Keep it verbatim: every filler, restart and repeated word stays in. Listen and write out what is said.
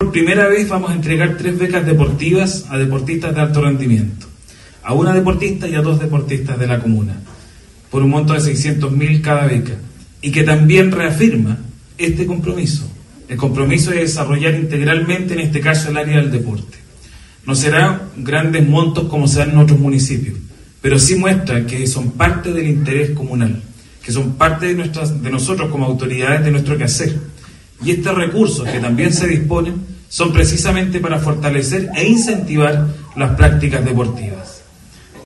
por primera vez vamos a entregar tres becas deportivas a deportistas de alto rendimiento, a una deportista y a dos deportistas de la comuna, por un monto de seiscientos mil cada beca, y que también reafirma este compromiso, el compromiso de desarrollar integralmente, en este caso, el área del deporte. No serán grandes montos como se dan en otros municipios, pero sí muestra que son parte del interés comunal, que son parte de, nuestras, de nosotros como autoridades, de nuestro quehacer. Y estos recursos que también se disponen son precisamente para fortalecer e incentivar las prácticas deportivas.